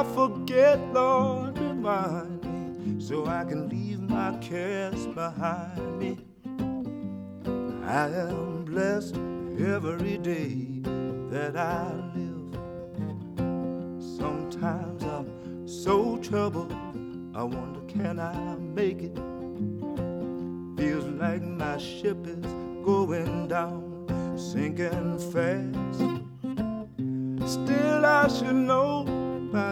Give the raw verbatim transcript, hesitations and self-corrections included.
forget, Lord, remind me, so I can leave my cares behind me. I am blessed every day that I live. Sometimes I'm so troubled, I wonder, can I make it? Feels like my ship is going down, sinking fast. Still I should know